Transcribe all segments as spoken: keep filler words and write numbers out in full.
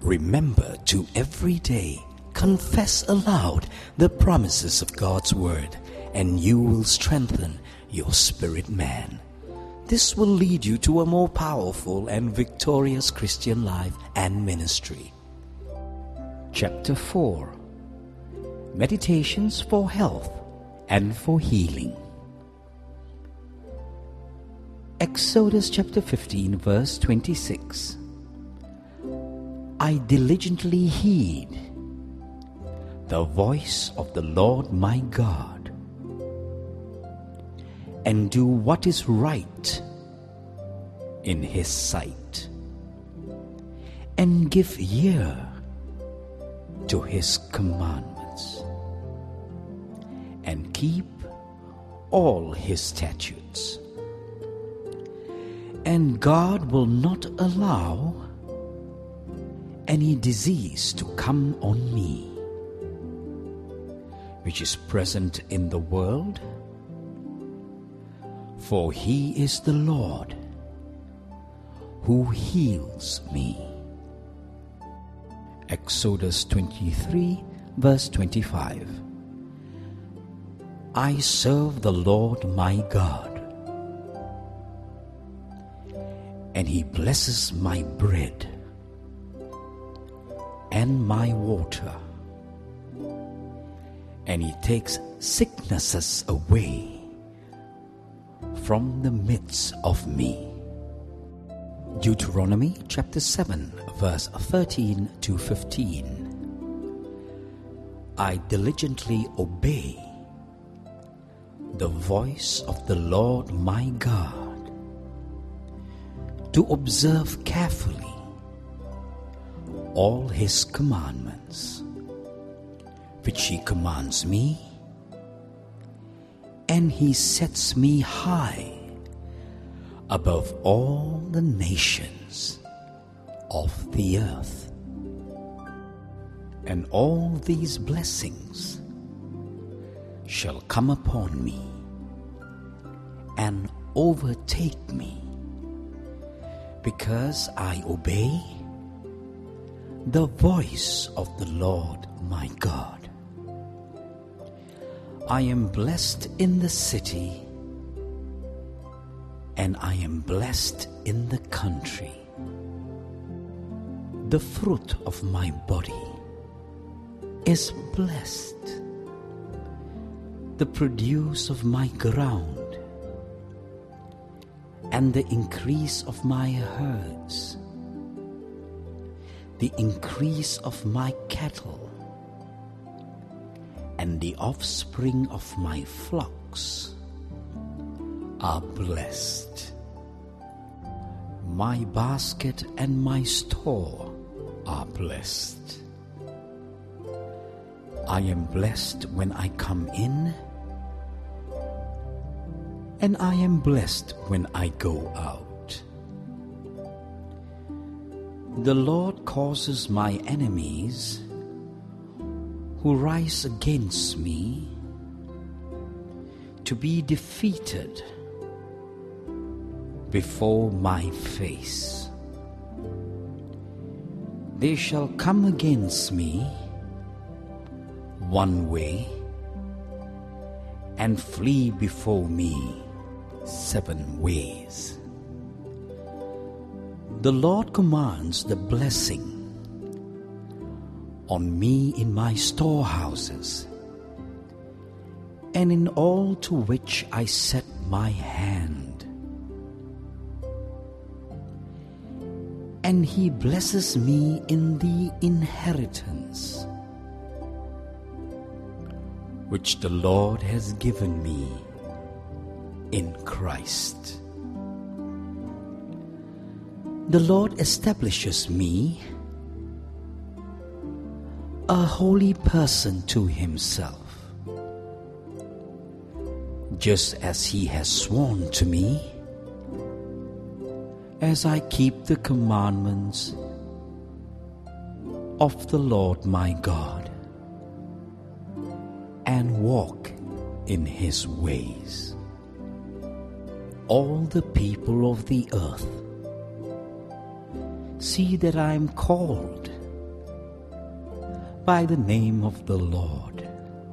Remember to every day confess aloud the promises of God's Word, and you will strengthen your spirit man. This will lead you to a more powerful and victorious Christian life and ministry. Chapter four. Meditations for health and for healing. Exodus chapter fifteen, verse twenty-six. I diligently heed the voice of the Lord my God, and do what is right in His sight, and give ear to His commandments, and keep all His statutes. And God will not allow any disease to come on me, which is present in the world, for He is the Lord who heals me. Exodus twenty-three, verse twenty-five. I serve the Lord my God, and He blesses my bread and my water, and He takes sicknesses away from the midst of me. Deuteronomy chapter seven, verse thirteen to fifteen. I diligently obey the voice of the Lord my God, to observe carefully all His commandments, which He commands me, and He sets me high above all the nations of the earth. And all these blessings shall come upon me and overtake me, because I obey the voice of the Lord my God. I am blessed in the city, and I am blessed in the country. The fruit of my body is blessed, the produce of my ground, and the increase of my herds, the increase of my cattle, and the offspring of my flocks are blessed. My basket and my store are blessed. I am blessed when I come in, and I am blessed when I go out. The Lord causes my enemies who rise against me to be defeated before my face. They shall come against me one way, and flee before me seven ways. The Lord commands the blessing on me in my storehouses, and in all to which I set my hand. And He blesses me in the inheritance which the Lord has given me in Christ. The Lord establishes me a holy person to Himself, just as He has sworn to me, as I keep the commandments of the Lord my God and walk in His ways. All the people of the earth see that I am called by the name of the Lord.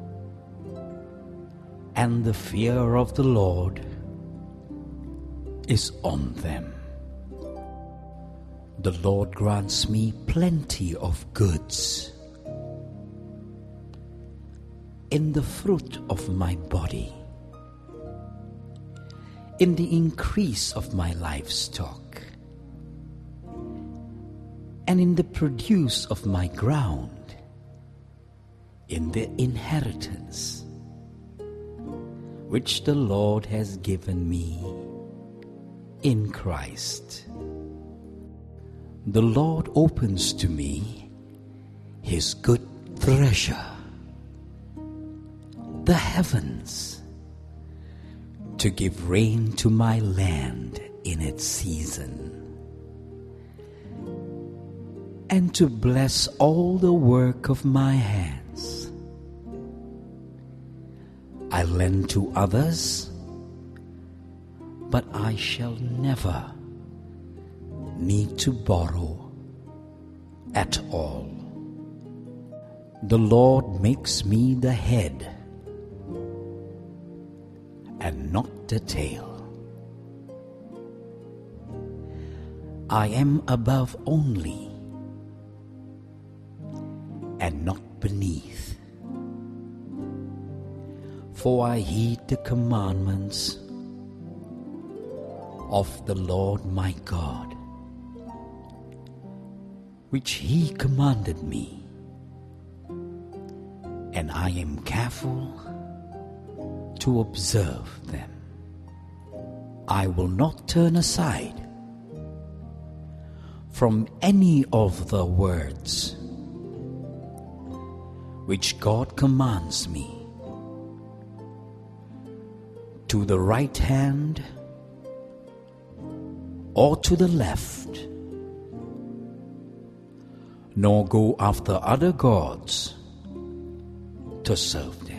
And the fear of the Lord is on them. The Lord grants me plenty of goods in the fruit of my body, in the increase of my livestock, and in the produce of my ground, in the inheritance which the Lord has given me in Christ. The Lord opens to me His good treasure, the heavens, to give rain to my land in its season, and to bless all the work of my hands. I lend to others, but I shall never need to borrow at all. The Lord makes me the head and not the tail. I am above only and not beneath, for I heed the commandments of the Lord my God, which He commanded me, and I am careful to observe them. I will not turn aside from any of the words which God commands me, to the right hand or to the left, nor go after other gods to serve them.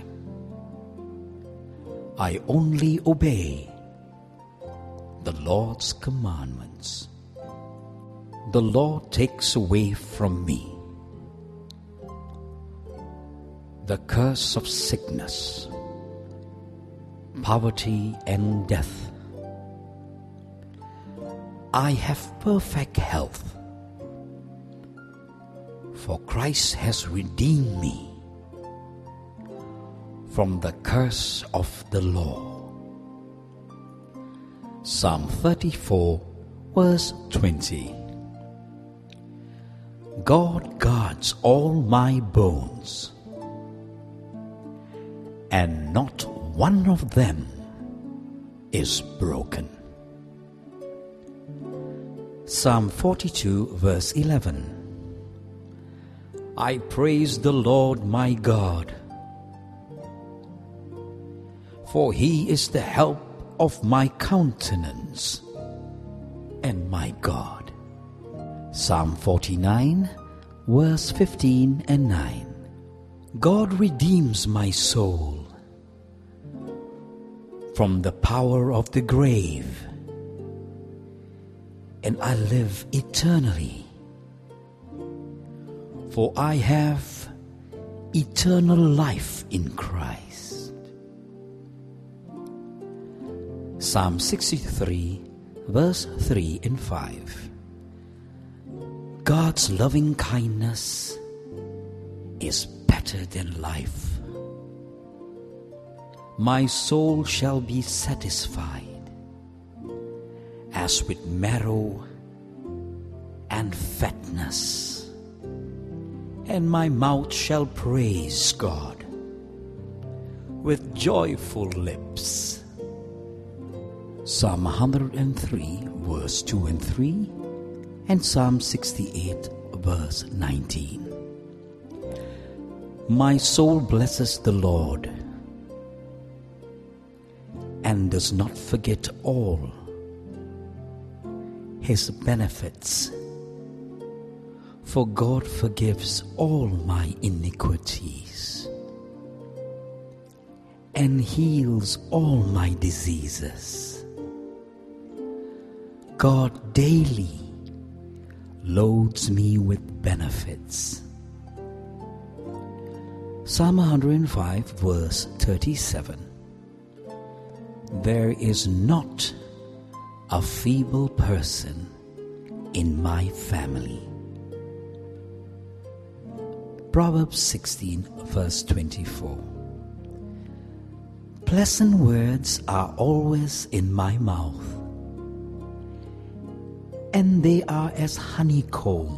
I only obey the Lord's commandments. The Lord takes away from me the curse of sickness, poverty, and death. I have perfect health, for Christ has redeemed me from the curse of the law. Psalm thirty-four, verse twenty. God guards all my bones, and not one of them is broken. Psalm forty-two, verse eleven. I praise the Lord my God, for He is the help of my countenance and my God. Psalm forty-nine, verse fifteen and nine. God redeems my soul from the power of the grave, and I live eternally, for I have eternal life in Christ. Psalm sixty-three, verse three and five. God's loving kindness is better than life. My soul shall be satisfied as with marrow and fatness, and my mouth shall praise God with joyful lips. Psalm one hundred three, verse two and three, and Psalm sixty-eight, verse nineteen. My soul blesses the Lord, and does not forget all His benefits, for God forgives all my iniquities and heals all my diseases. God daily loads me with benefits, Psalm one hundred five, verse thirty-seven. There is not a feeble person in my family. Proverbs sixteen, verse twenty-four. Pleasant words are always in my mouth, and they are as honeycomb.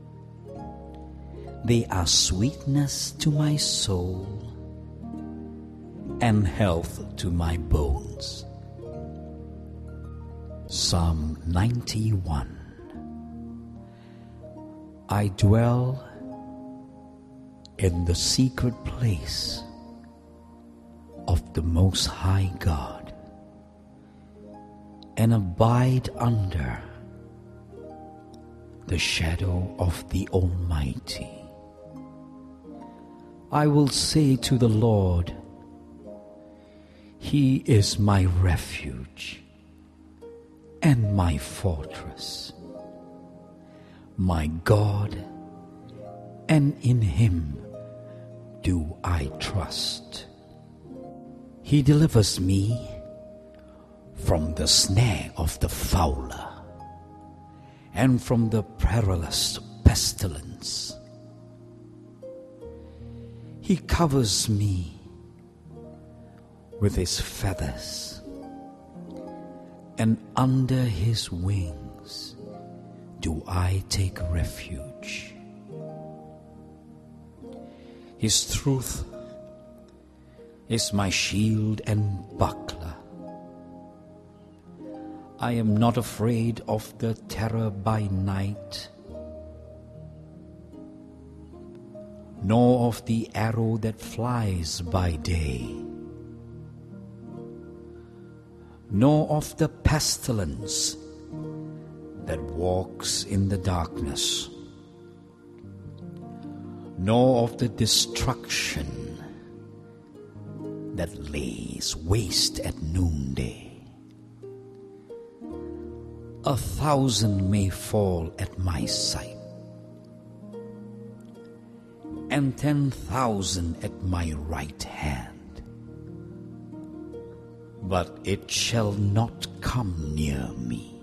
They are sweetness to my soul and health to my bones. Psalm ninety-one. I dwell in the secret place of the Most High God, and abide under the shadow of the Almighty. I will say to the Lord, He is my refuge and my fortress, my God, and in Him do I trust. He delivers me from the snare of the fowler and from the perilous pestilence. He covers me with His feathers, and under His wings do I take refuge. His truth is my shield and buckler. I am not afraid of the terror by night, nor of the arrow that flies by day, nor of the pestilence that walks in the darkness, nor of the destruction that lays waste at noonday. A thousand may fall at my sight, and ten thousand at my right hand, but it shall not come near me.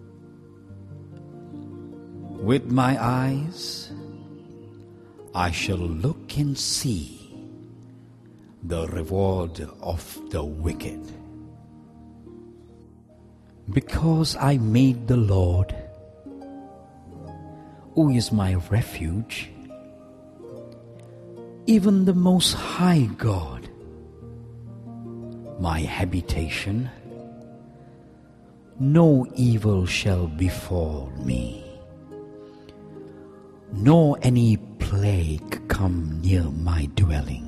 With my eyes I shall look and see the reward of the wicked. Because I made the Lord, who is my refuge, even the Most High God, my habitation, no evil shall befall me, nor any plague come near my dwelling.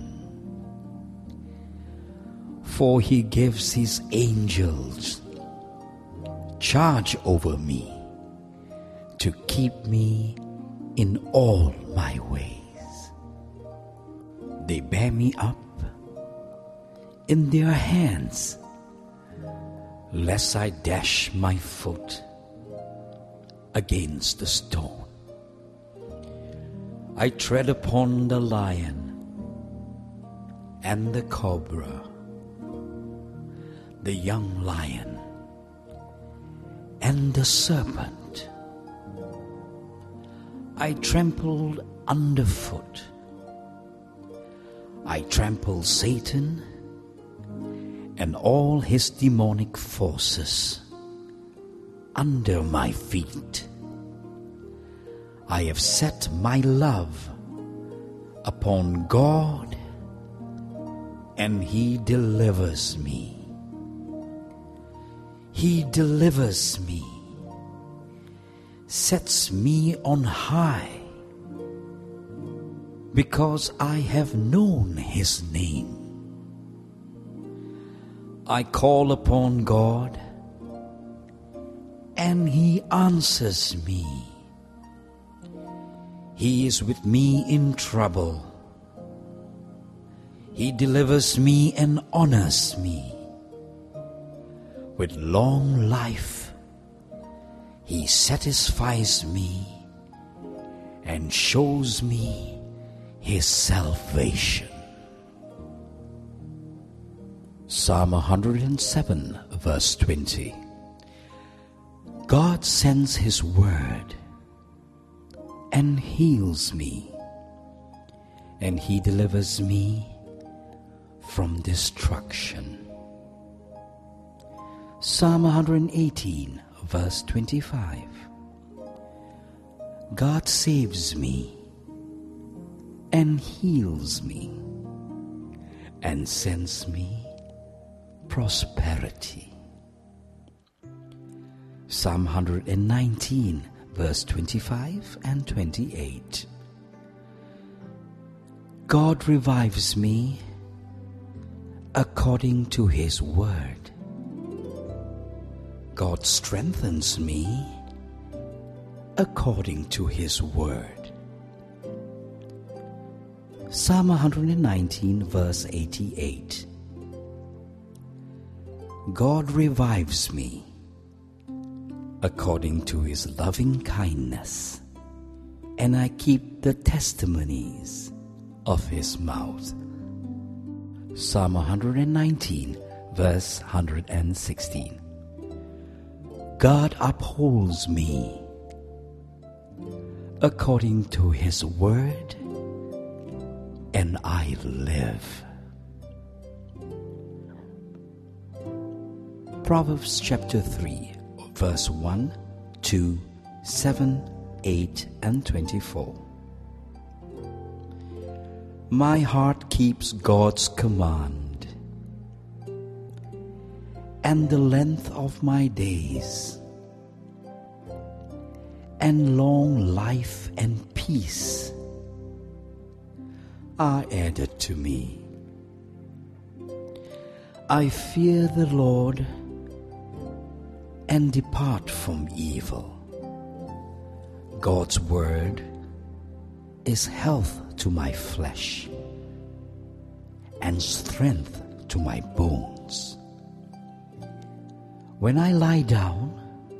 For He gives His angels charge over me to keep me in all my ways. They bear me up in their hands, lest I dash my foot against the stone. I tread upon the lion and the cobra, the young lion and the serpent. I trampled underfoot. I trample Satan and all his demonic forces under my feet. I have set my love upon God, and He delivers me. He delivers me, sets me on high, because I have known His name. I call upon God, and He answers me. He is with me in trouble. He delivers me and honors me. With long life, He satisfies me and shows me His salvation. Psalm one hundred seven, verse twenty. God sends His word and heals me, and He delivers me from destruction. Psalm one hundred eighteen, verse twenty-five. God saves me and heals me and sends me prosperity. Psalm one hundred nineteen, verse twenty-five and twenty-eight. God revives me according to His word. God strengthens me according to His word. Psalm one hundred nineteen, verse eighty-eight. God revives me according to His loving kindness, and I keep the testimonies of His mouth. Psalm one hundred nineteen, verse one hundred sixteen. God upholds me according to His word, and I live. Proverbs chapter three, verse one, two, seven, eight, and twenty-four. My heart keeps God's command, and the length of my days, and long life and peace are added to me. I fear the Lord and depart from evil. God's word is health to my flesh and strength to my bones. When I lie down,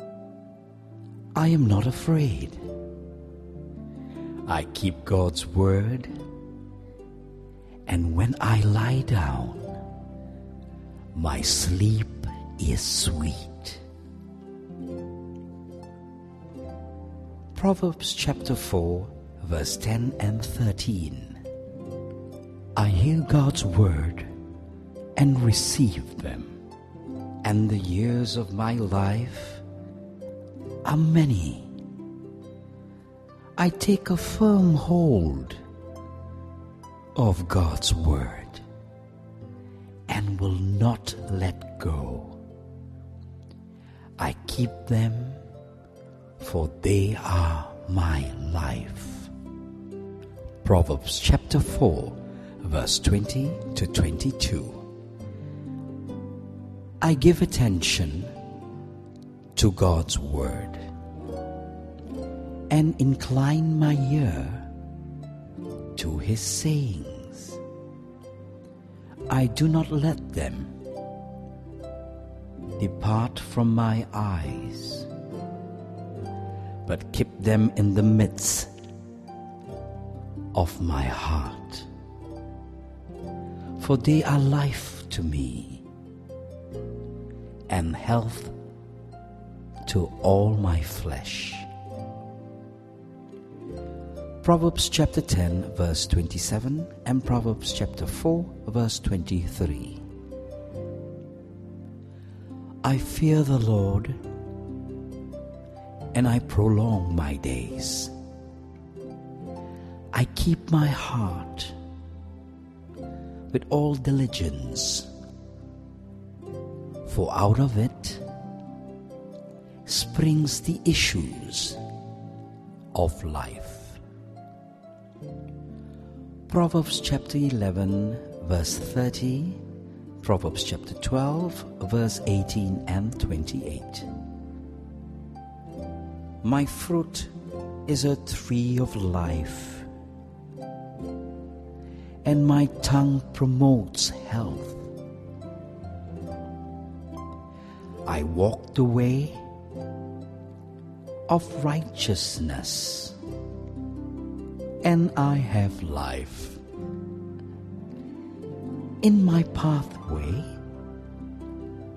I am not afraid. I keep God's word, and when I lie down, my sleep is sweet. Proverbs chapter four, verse ten and thirteen. I hear God's word and receive them, and the years of my life are many. I take a firm hold of God's word and will not let go. I keep them, for they are my life. Proverbs chapter four, verse twenty to twenty-two. I give attention to God's word and incline my ear to His sayings. I do not let them depart from my eyes, but keep them in the midst of my heart. For they are life to me and health to all my flesh. Proverbs chapter ten, verse twenty-seven, and Proverbs chapter four, verse twenty-three. I fear the Lord, and I prolong my days. I keep my heart with all diligence, for out of it springs the issues of life. Proverbs chapter eleven, verse thirty, Proverbs chapter twelve, verse eighteen and twenty-eight. My fruit is a tree of life, and my tongue promotes health. I walk the way of righteousness, and I have life. In my pathway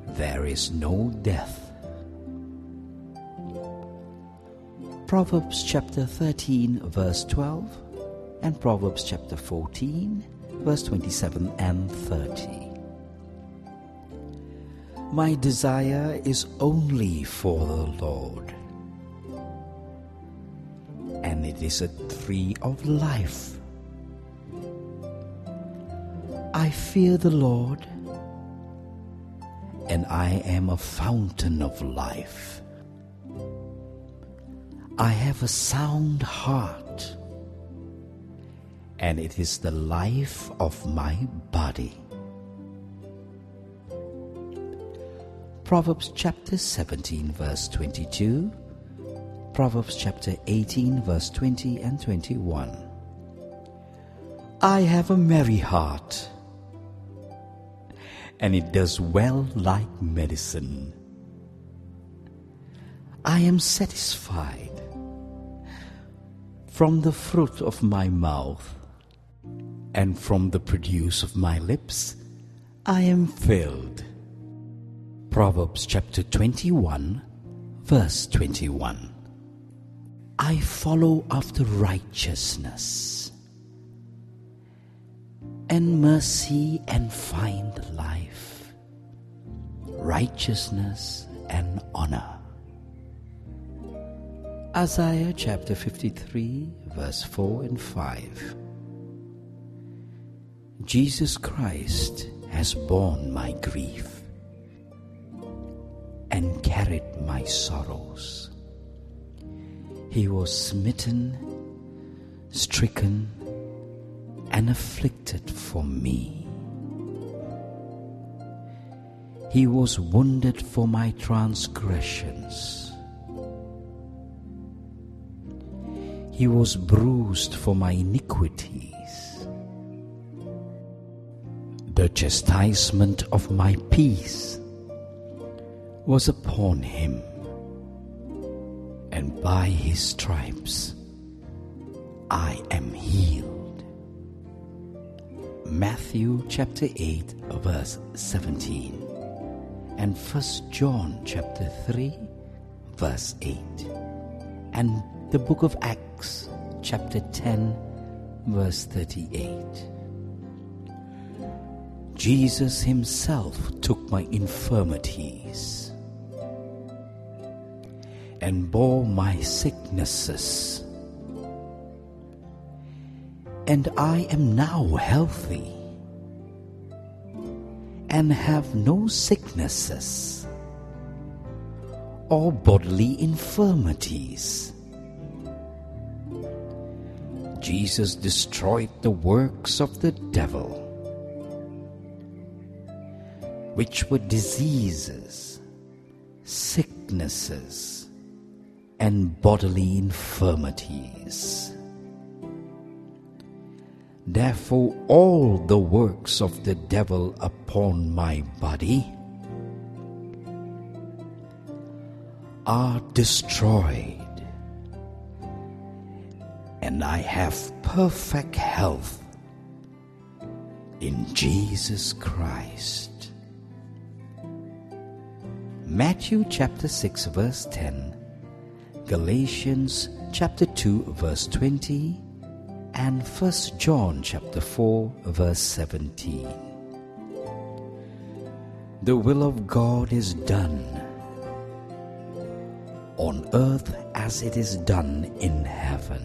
there is no death. Proverbs chapter thirteen, verse twelve, and Proverbs chapter fourteen, verse twenty-seven and thirty. My desire is only for the Lord, and it is a tree of life. I fear the Lord, and I am a fountain of life. I have a sound heart, and it is the life of my body. Proverbs chapter seventeen, verse twenty-two, Proverbs chapter eighteen, verse twenty and twenty-one. I have a merry heart, and it does well like medicine. I am satisfied from the fruit of my mouth, and from the produce of my lips I am filled. Proverbs chapter twenty-one, verse twenty-one. I follow after righteousness and mercy and find life, righteousness and honor. Isaiah chapter fifty-three, verse four and five. Jesus Christ has borne my grief and carried my sorrows. He was smitten, stricken, and afflicted for me. He was wounded for my transgressions. He was bruised for my iniquities. The chastisement of my peace was upon him, and by his stripes I am healed. Matthew chapter eight, verse seventeen, and First John chapter three, verse eight, and the book of Acts chapter ten, verse thirty-eight. Jesus himself took my infirmities and bore my sicknesses, and I am now healthy and have no sicknesses or bodily infirmities. Jesus destroyed the works of the devil, which were diseases, sicknesses, and bodily infirmities. Therefore all the works of the devil upon my body are destroyed, and I have perfect health in Jesus Christ. Matthew chapter six, verse ten, Galatians chapter two, verse twenty, and First John chapter four, verse seventeen. The will of God is done on earth as it is done in heaven.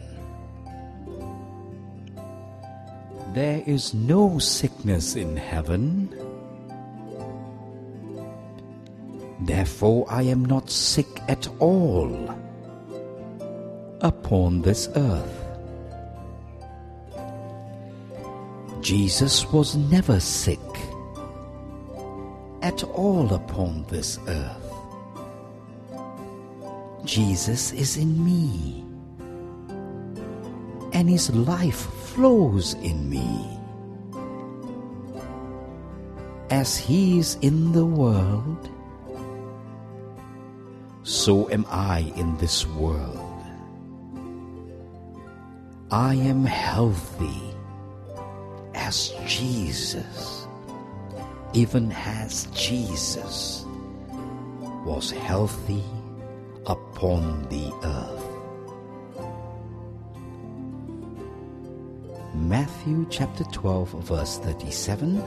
There is no sickness in heaven. Therefore I am not sick at all upon this earth. Jesus was never sick at all upon this earth. Jesus is in me, and his life flows in me. As he is in the world, so am I in this world. I am healthy as Jesus, even as Jesus was healthy upon the earth. Matthew chapter twelve verse thirty-seven,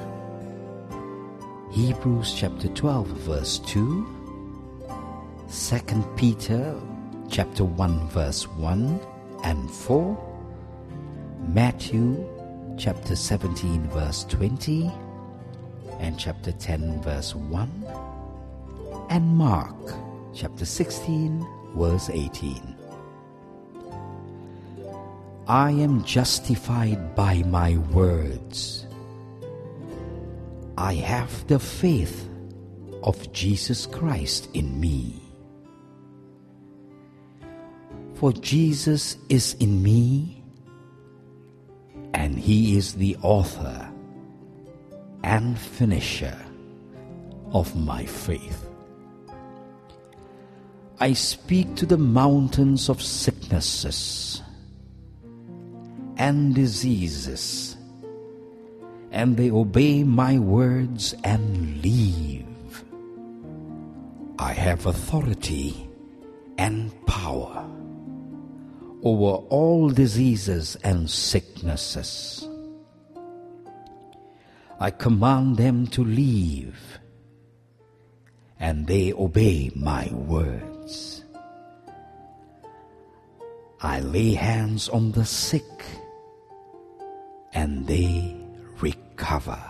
Hebrews chapter twelve verse two, Second Peter chapter one verse one and four, Matthew chapter seventeen verse twenty and chapter ten verse one, and Mark chapter sixteen verse eighteen. I am justified by my words. I have the faith of Jesus Christ in me. For Jesus is in me, and He is the author and finisher of my faith. I speak to the mountains of sicknesses and diseases, and they obey my words and leave. I have authority and power over all diseases and sicknesses. I command them to leave, and they obey my words. I lay hands on the sick, and they recover.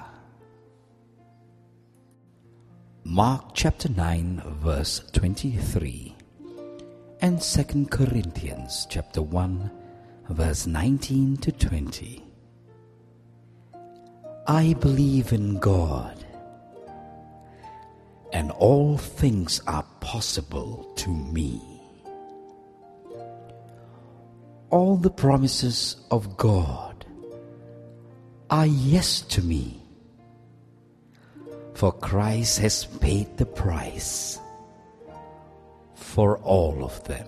Mark chapter nine verse twenty-three and Second Corinthians chapter one verse nineteen to twenty. I believe in God, and all things are possible to me. All the promises of God are yes to me, for Christ has paid the price for all of them.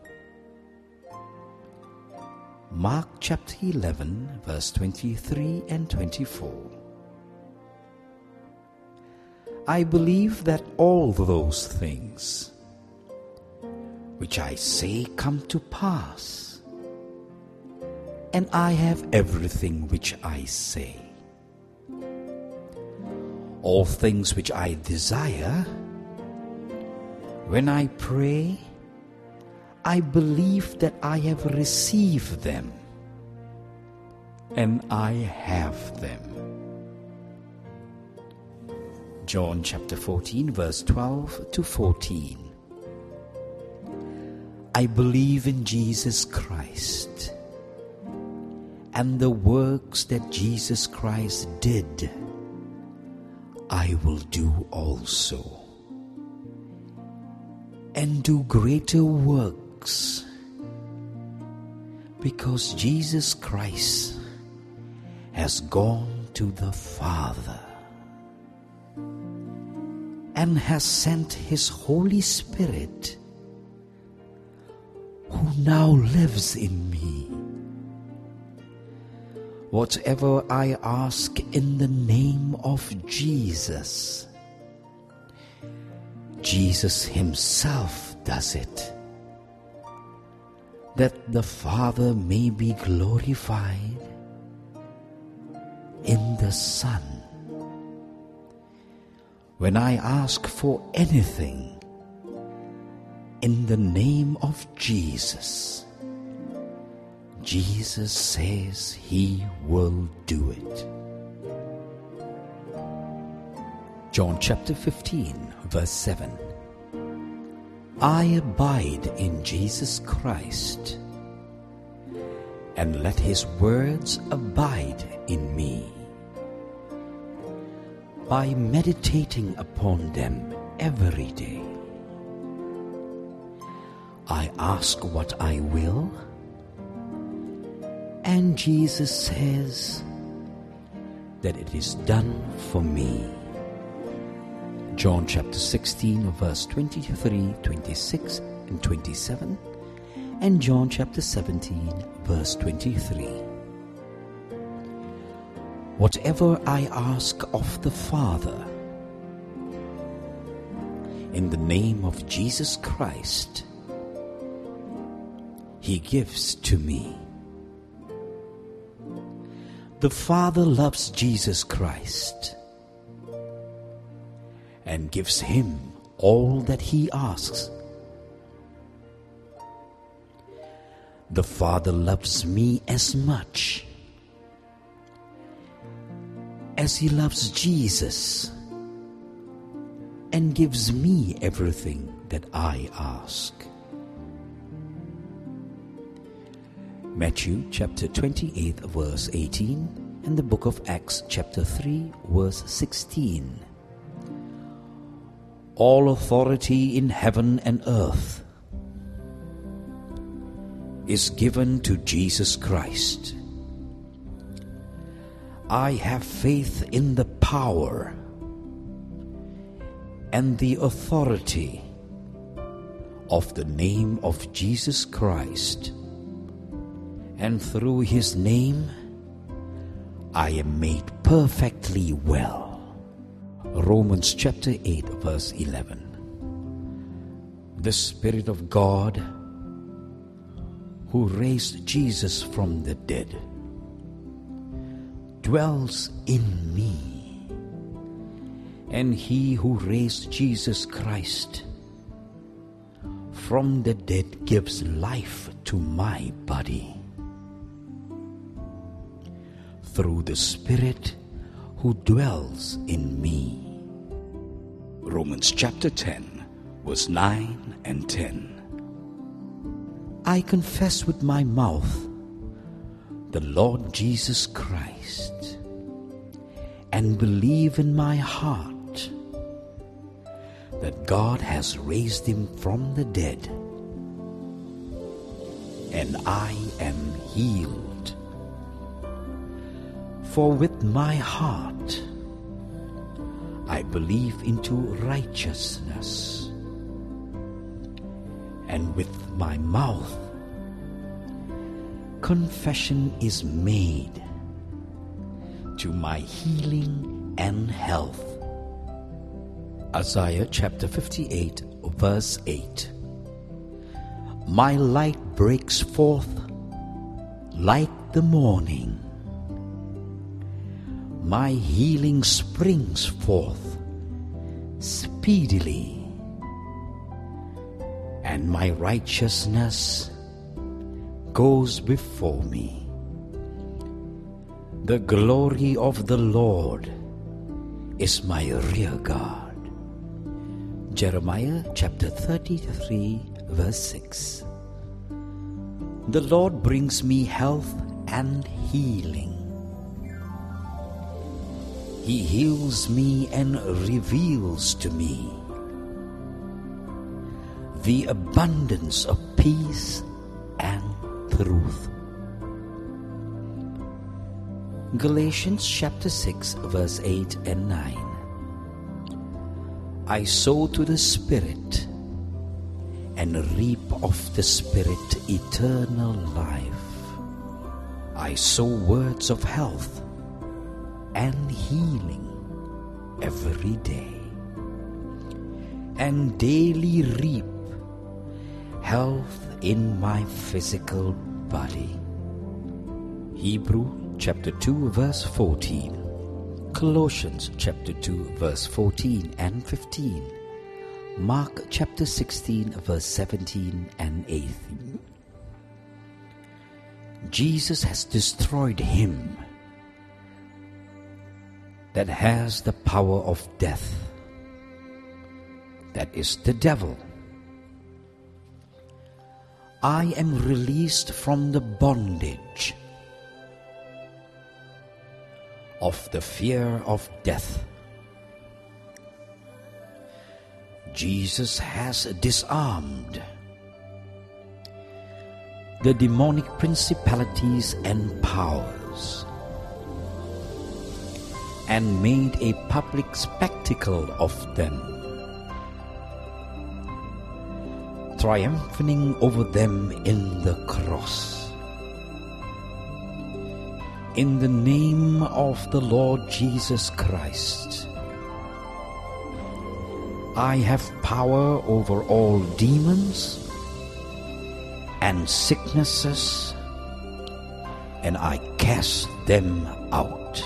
Mark chapter eleven verse twenty-three and twenty-four. I believe that all those things which I say come to pass, and I have everything which I say. All things which I desire, when I pray, I believe that I have received them, and I have them. John chapter fourteen verse twelve to fourteen. I believe in Jesus Christ, and the works that Jesus Christ did, I will do also, and do greater works, because Jesus Christ has gone to the Father and has sent His Holy Spirit, who now lives in me. Whatever I ask in the name of Jesus, Jesus Himself does it, that the Father may be glorified in the Son. When I ask for anything in the name of Jesus, Jesus says He will do it. John chapter fifteen verse seven. I abide in Jesus Christ, and let His words abide in me. By meditating upon them every day, I ask what I will, and Jesus says that it is done for me. John chapter sixteen verse twenty-three, twenty-six and twenty-seven, and John chapter seventeen verse twenty-three. Whatever I ask of the Father In the name of Jesus Christ, He gives to me. The Father loves Jesus Christ and gives Him all that He asks. The Father loves me as much as He loves Jesus and gives me everything that I ask. Matthew chapter twenty-eight verse eighteen and the book of Acts chapter three verse sixteen. All authority in heaven and earth is given to Jesus Christ. I have faith in the power and the authority of the name of Jesus Christ, and through His name I am made perfectly well. Romans chapter eight verse eleven. The Spirit of God who raised Jesus from the dead dwells in me. And He who raised Jesus Christ from the dead gives life to my body through the Spirit who dwells in me. Romans chapter ten, verse nine and ten. I confess with my mouth the Lord Jesus Christ and believe in my heart that God has raised Him from the dead, and I am healed. For with my heart I believe into righteousness, and with my mouth confession is made to my healing and health. Isaiah chapter fifty-eight verse eight. My light breaks forth like the morning. My healing springs forth speedily, and my righteousness goes before me. The glory of the Lord is my rear guard. Jeremiah chapter thirty-three verse six. The Lord brings me health and healing. He heals me and reveals to me the abundance of peace and truth. Galatians chapter six verse eight and nine. I sow to the Spirit and reap of the Spirit eternal life. I sow words of health and healing every day, and daily reap health in my physical body. Hebrew chapter two verse fourteen. Colossians chapter two verse fourteen and fifteen. Mark chapter sixteen verse seventeen and eighteen. Jesus has destroyed him that has the power of death, that is the devil. I am released from the bondage of the fear of death. Jesus has disarmed the demonic principalities and powers and made a public spectacle of them, triumphing over them in the cross. In the name of the Lord Jesus Christ, I have power over all demons and sicknesses, and I cast them out.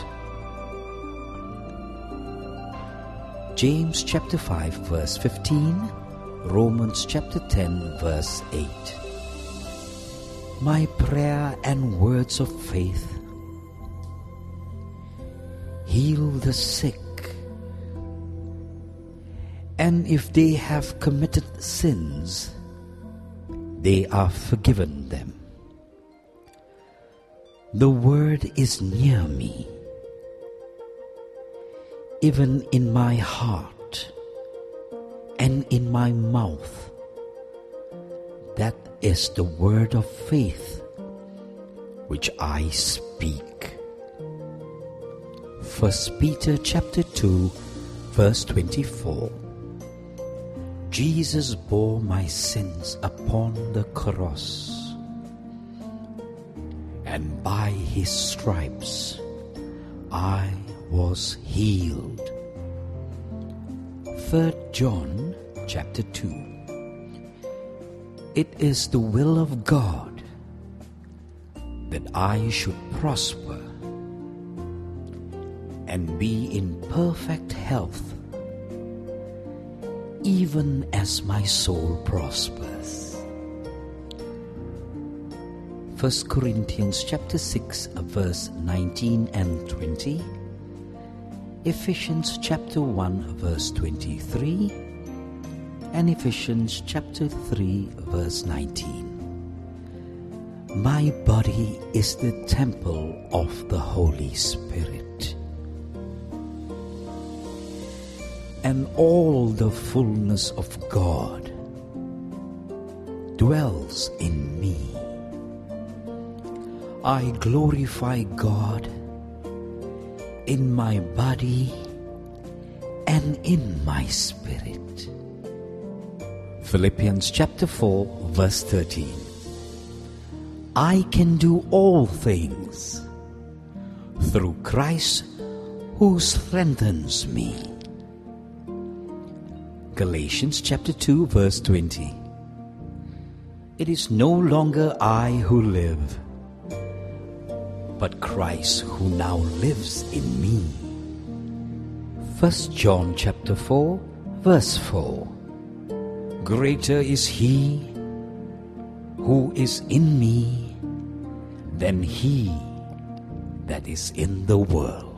James chapter five verse fifteen, Romans chapter ten verse eight. My prayer and words of faith: heal the sick, and if they have committed sins, they are forgiven them. The word is near me, even in my heart and in my mouth. That is the word of faith which I speak. First Peter chapter two verse twenty-four. Jesus bore my sins upon the cross, and by his stripes I was healed. Third John chapter two. It is the will of God that I should prosper and be in perfect health, even as my soul prospers. First Corinthians chapter six verse nineteen and twenty, Ephesians chapter one verse twenty-three, and Ephesians chapter three verse nineteen. My body is the temple of the Holy Spirit, and all the fullness of God dwells in me. I glorify God in my body and in my spirit. Philippians chapter four verse thirteen. I can do all things through Christ who strengthens me. Galatians chapter two verse twenty. It is no longer I who live, but Christ who now lives in me. First John chapter four verse four. Greater is he who is in me than he that is in the world.